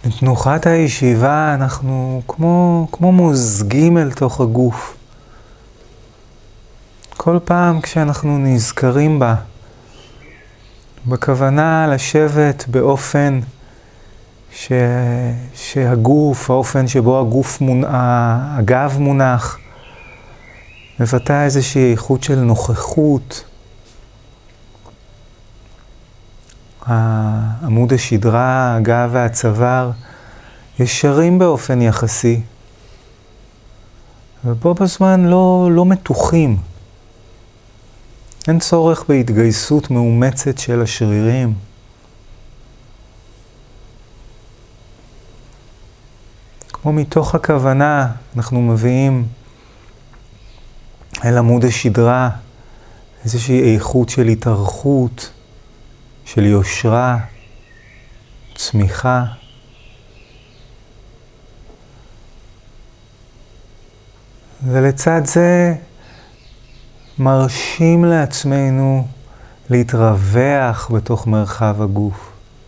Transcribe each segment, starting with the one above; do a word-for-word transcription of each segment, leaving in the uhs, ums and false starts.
בתנוחת הישיבה אנחנו כמו, כמו מוזגים אל תוך הגוף. כל פעם כשאנחנו נזכרים בה, בכוונה לשבת באופן ש... שהגוף, האופן שבו הגוף מונ... הגב מונח, מבטא איזושהי איכות של נוכחות. עמוד השדרה, הגב והצוואר ישרים באופן יחסי, ובו בזמן לא, לא מתוחים. אין צורך בהתגייסות מאומצת של השרירים. כמו מתוך הכוונה אנחנו מביאים אל עמוד השדרה איזושהי איכות של התארכות, של יושרה, צמיחה. ולצד זה מרשים לעצמנו להתרווח בתוך מרחב הגוף.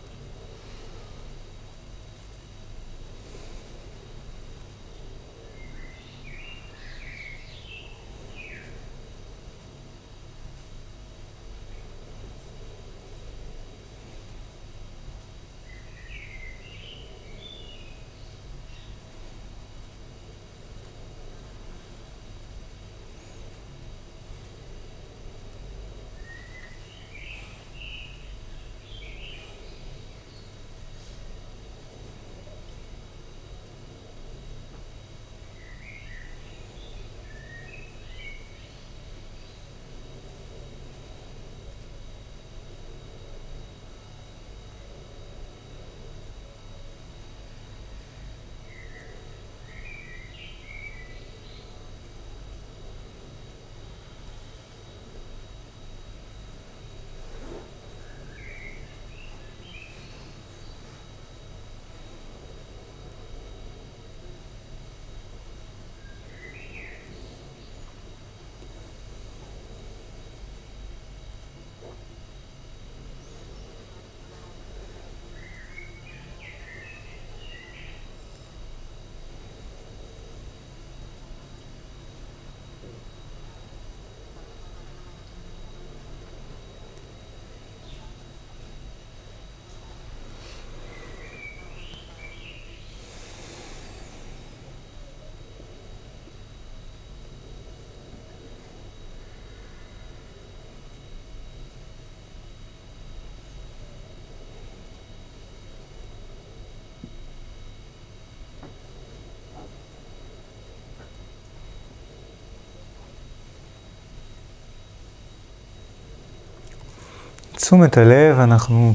תשומת הלב, אנחנו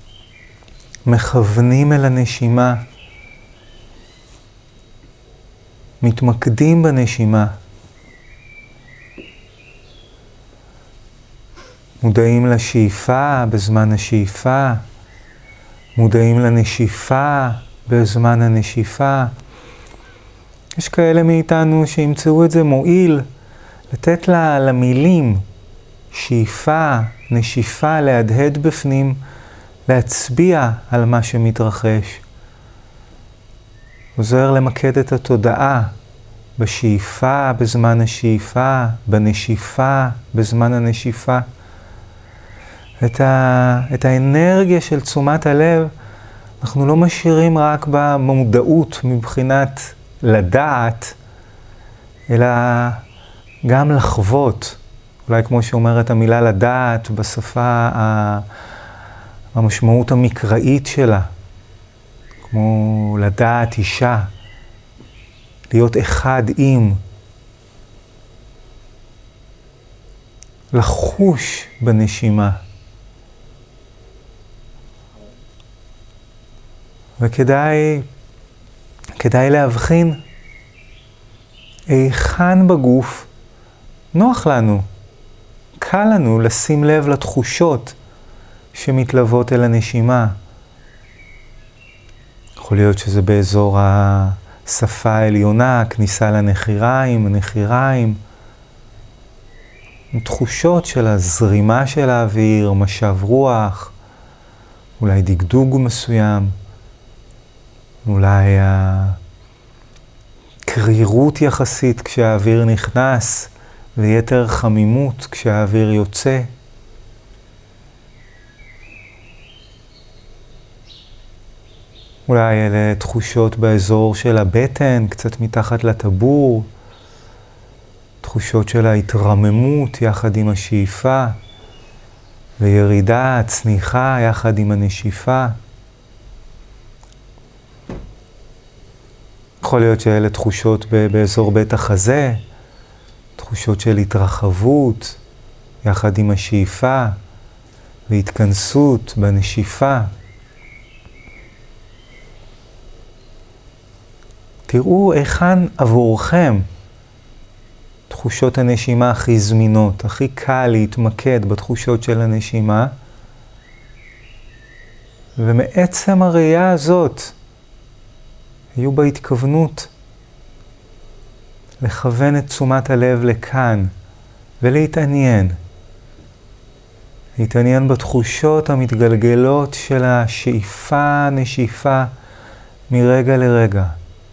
מכוונים אל הנשימה, מתמקדים בנשימה, מודעים לשאיפה בזמן השאיפה, מודעים לנשיפה בזמן הנשיפה. יש כאלה מאיתנו שימצאו את זה מועיל לתת לה, למילים שאיפה, נשיפה, להדהד בפנים, להצביע על מה שמתרחש. עוזר למקד את התודעה בשאיפה בזמן השאיפה, בנשיפה בזמן הנשיפה. את, ה, את האנרגיה של תשומת הלב אנחנו לא משאירים רק במודעות מבחינת לדעת, אלא גם לחוות. אולי כמו שאומרת המילה לדעת בשפה, המשמעות המקראית שלה, כמו לדעת אישה, להיות אחד עם, לחוש בנשימה. וכדאי, כדאי להבחין היכן בגוף נוח לנו, קל לנו לשים לב לתחושות שמתלוות אל הנשימה. יכול להיות שזה באזור השפה העליונה, כניסה לנחיריים, הנחיריים. תחושות של הזרימה של האוויר, משב רוח, אולי דגדוג מסוים. אולי הקרירות יחסית כשהאוויר נכנס, ויתר חמימות כשהאוויר יוצא. אולי אלה תחושות באזור של הבטן, קצת מתחת לטבור, תחושות של ההתרממות יחד עם השאיפה, וירידה, צניחה יחד עם הנשיפה. יכול להיות שאלה תחושות באזור בית החזה, תחושות של התרחבות יחד עם השאיפה, והתכנסות בנשיפה. תראו היכן עבורכם תחושות הנשימה הכי זמינות, הכי קל להתמקד בתחושות של הנשימה, ומעצם הראייה הזאת היו בהתכוונות לכוון את תשומת הלב לכאן ולהתעניין. להתעניין בתחושות המתגלגלות של השאיפה, נשיפה מרגע לרגע.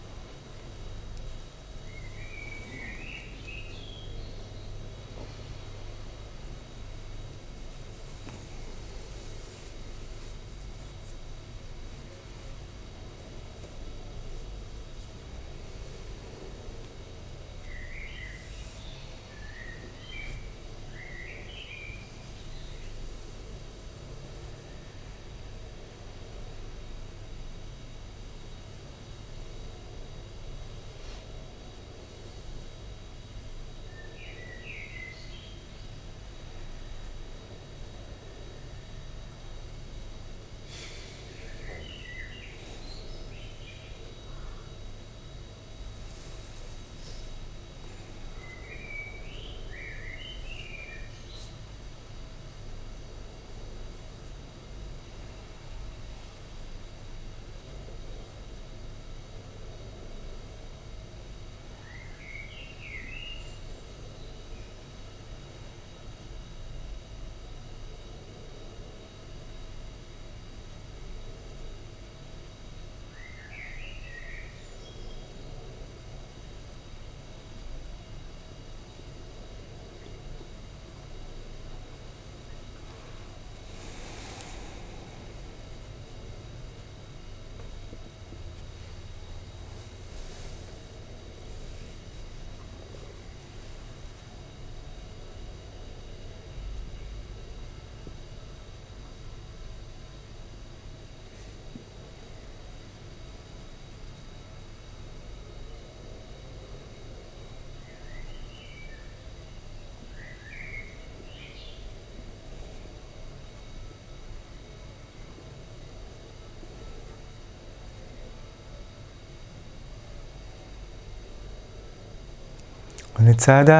ולצד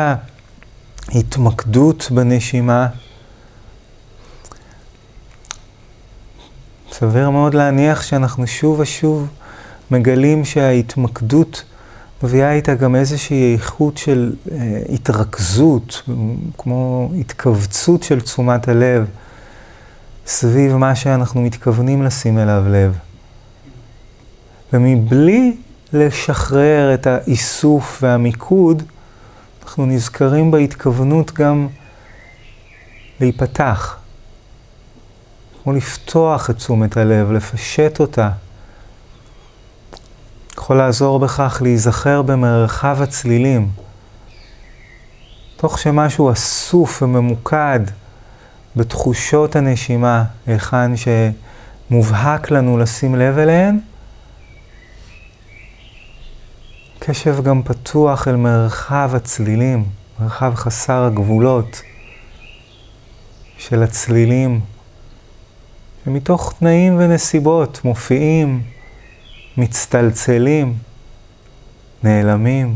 ההתמקדות בנשימה, סביר מאוד להניח שאנחנו שוב ושוב מגלים שההתמקדות מביאה איתה גם איזושהי איכות של אה, התרכזות, כמו התכווצות של תשומת הלב, סביב מה שאנחנו מתכוונים לשים אליו לב. ומבלי לשחרר את האיסוף והמיקוד, אנחנו נזכרים בהתכוונות גם להיפתח. כמו לפתוח את תשומת הלב, לפשט אותה. יכול לעזור בכך להיזכר במרחב הצלילים. תוך שמשהו אסוף וממוקד בתחושות הנשימה, היכן שמובהק לנו לשים לב אליהן, קשב גם פתוח אל מרחב הצלילים, מרחב חסר הגבולות של הצלילים, שמתוך תנאים ונסיבות מופיעים, מצטלצלים, נעלמים.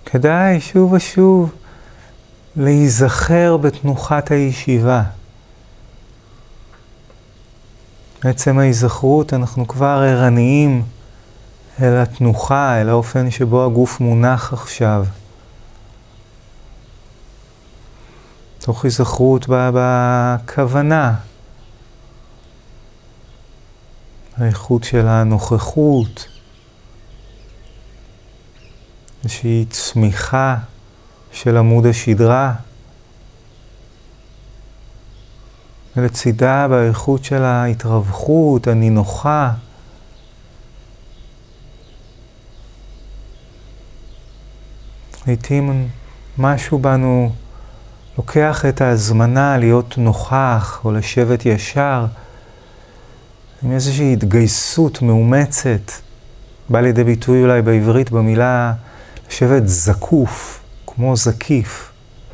כדאי שוב ושוב להיזכר בתנוחת הישיבה. בעצם ההיזכרות אנחנו כבר ערניים אל התנוחה, אל האופן שבו הגוף מונח עכשיו. תוך היזכרות בכוונה, האיכות של הנוכחות, איזושהי צמיחה של עמוד השדרה, ולצידה באיכות של ההתרווחות, הנינוחה. לעתים משהו בנו לוקח את ההזמנה להיות נוכח או לשבת ישר, עם איזושהי התגייסות מאומצת, בא לידי ביטוי אולי בעברית במילה לשבת זקוף, כמו זקיף.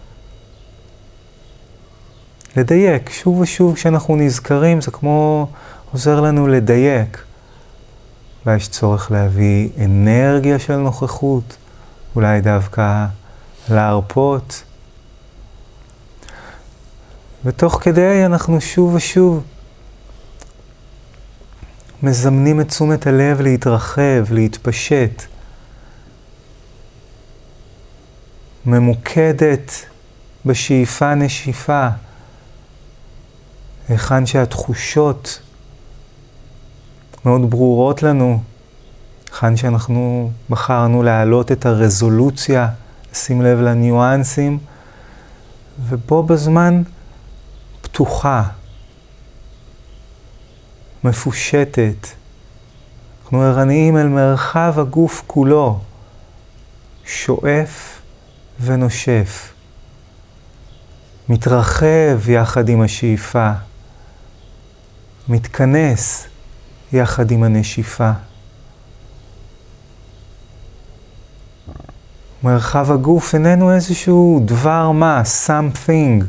לדייק, שוב ושוב כשאנחנו נזכרים, זה כמו עוזר לנו לדייק. אולי יש צורך להביא אנרגיה של נוכחות, אולי דווקא להרפות. ותוך כדי אנחנו שוב ושוב מזמנים את תשומת הלב להתרחב, להתפשט. ממוקדת בשאיפה נשיפה. היכן שהתחושות מאוד ברורות לנו. היכן שאנחנו בחרנו להעלות את הרזולוציה, לשים לב לניואנסים, ובו בזמן פתוחה, מפושטת. אנחנו ערניים אל מרחב הגוף כולו, שואף ונושף. מתרחב יחד עם השאיפה, מתכנס יחד עם הנשיפה. מרחב הגוף איננו איזשהו דבר מה, something,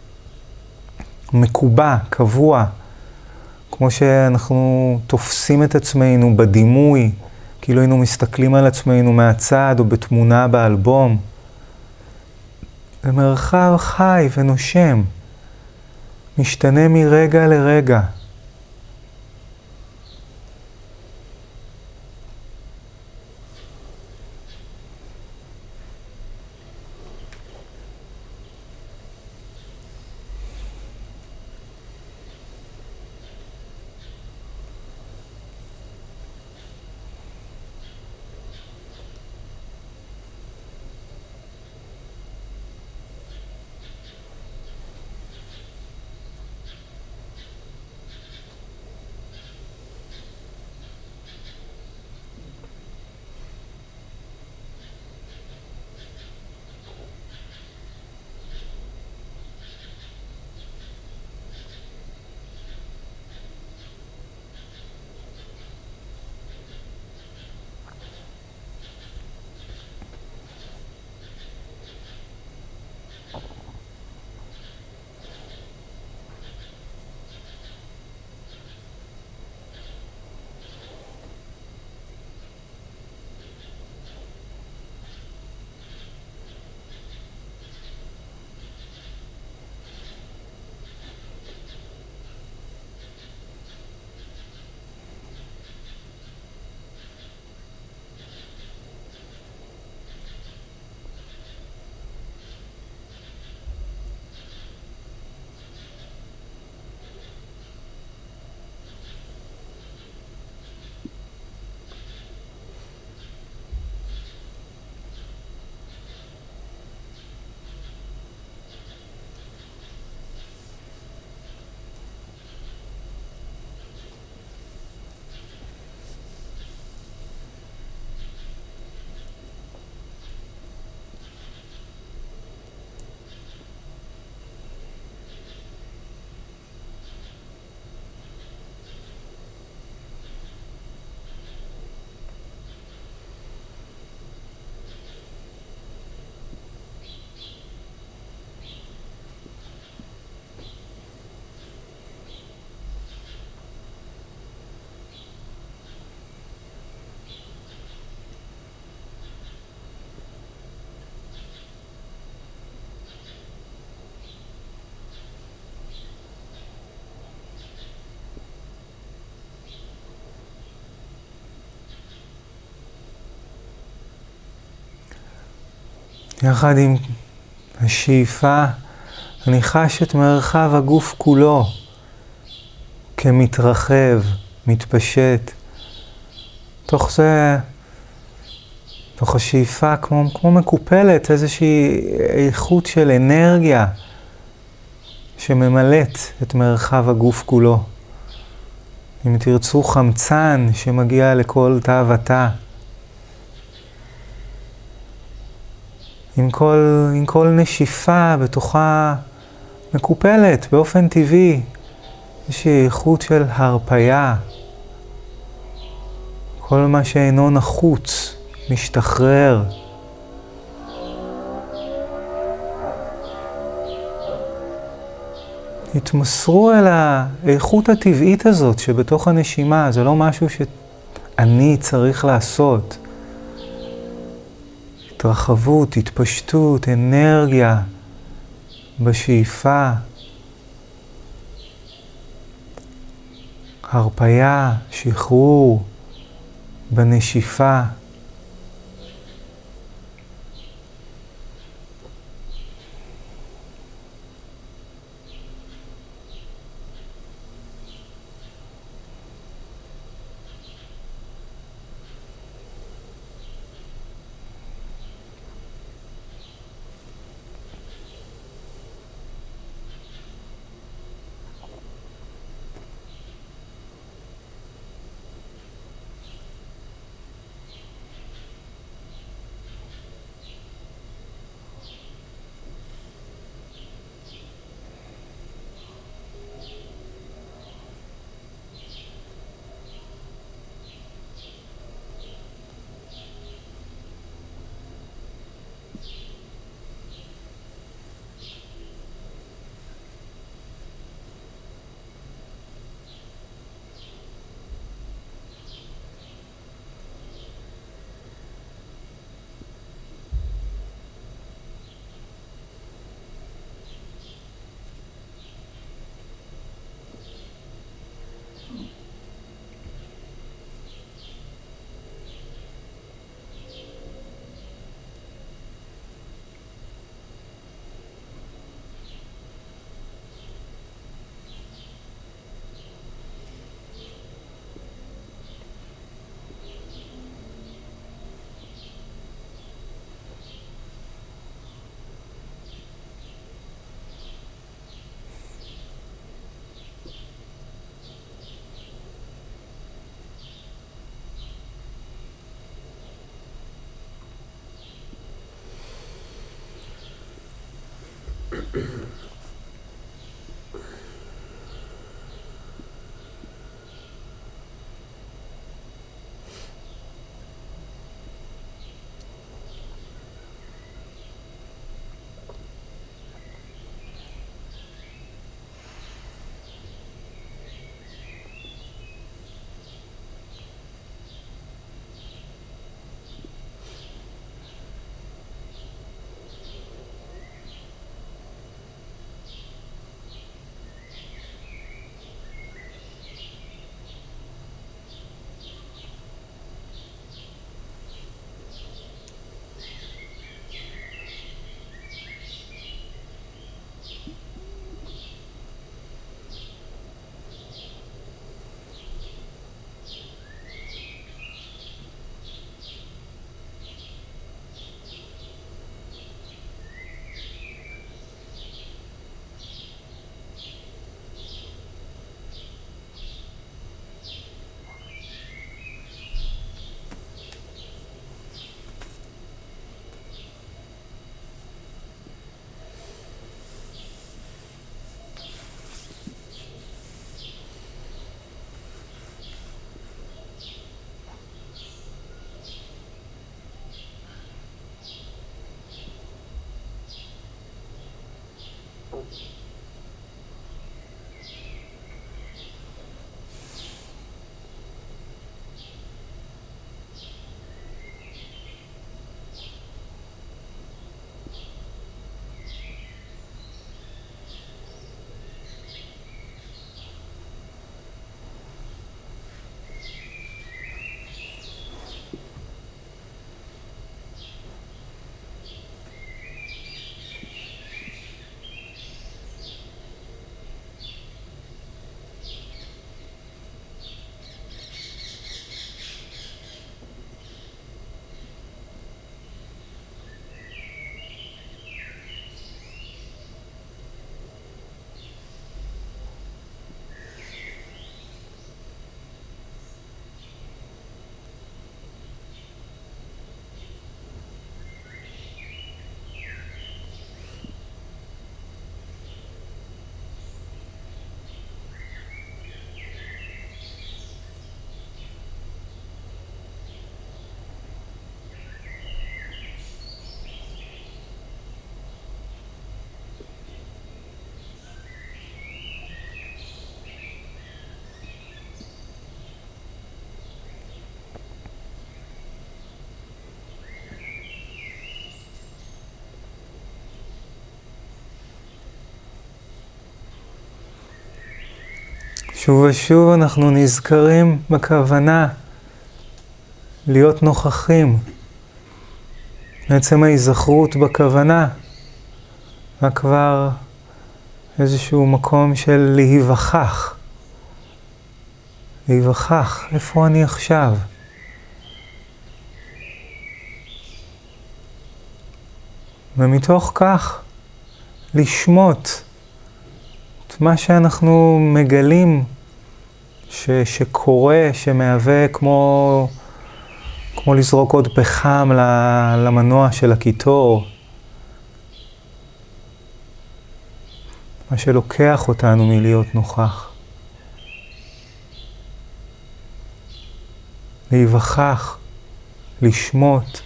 מקובע, קבוע, כמו שאנחנו תופסים את עצמנו בדימוי, כאילו היינו מסתכלים על עצמנו מהצד או בתמונה באלבום. זה מרחב חי ונושם, משתנה מרגע לרגע. יחד עם השאיפה, אני חש את מרחב הגוף כולו כמתרחב, מתפשט. תוך זה, תוך השאיפה כמו, כמו מקופלת, איזושהי איכות של אנרגיה שממלאת את מרחב הגוף כולו. אם תרצו חמצן שמגיע לכל תא ותא. עם כל, עם כל נשיפה בתוכה מקופלת באופן טבעי. איזושהי איכות של הרפיה. כל מה שאינו נחוץ משתחרר. התמסרו אל האיכות הטבעית הזאת שבתוך הנשימה. זה לא משהו שאני צריך לעשות. התרחבות, התפשטות, אנרגיה בשאיפה. הרפיה, שחרור בנשיפה. שוב ושוב אנחנו נזכרים בכוונה להיות נוכחים. בעצם ההיזכרות בכוונה, רק כבר איזשהו מקום של להיווכח. להיווכח, איפה אני עכשיו? ומתוך כך לשמות את מה שאנחנו מגלים ש, שקורה, שמהווה כמו, כמו לזרוק עוד פחם למנוע של הקיטור. מה שלוקח אותנו מלהיות נוכח. להיווכח, לשמות,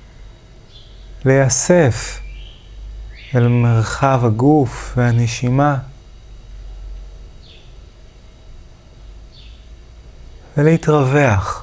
להיאסף אל מרחב הגוף והנשימה. ולהתרווח.